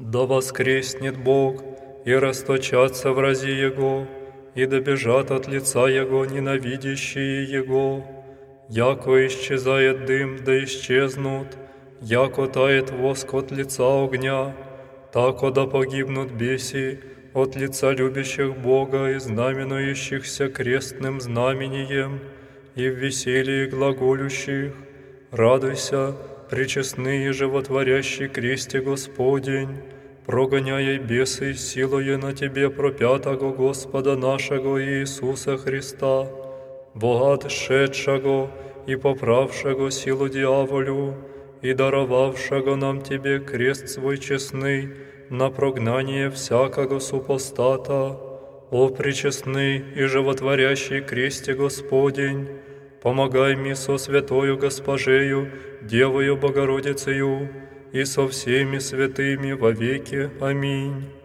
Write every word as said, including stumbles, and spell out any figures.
Да воскреснет Бог, и расточатся врази Его, и добежат от лица Его ненавидящие Его. Яко исчезает дым, да исчезнут, яко тает воск от лица огня, тако да погибнут беси от лица любящих Бога и знаменующихся крестным знамением, и в веселье глаголющих. Радуйся, пречестные животворящий кресте Господень, прогоняя бесы силою на Тебе пропятого Господа нашего Иисуса Христа, Бога отшедшего и поправшего силу дьяволю, и даровавшего нам Тебе крест свой честный на прогнание всякого супостата. О пречестный и животворящий кресте Господень, помогай мне со святою Госпожею, Девою Богородицею, и со всеми святыми вовеки. Аминь.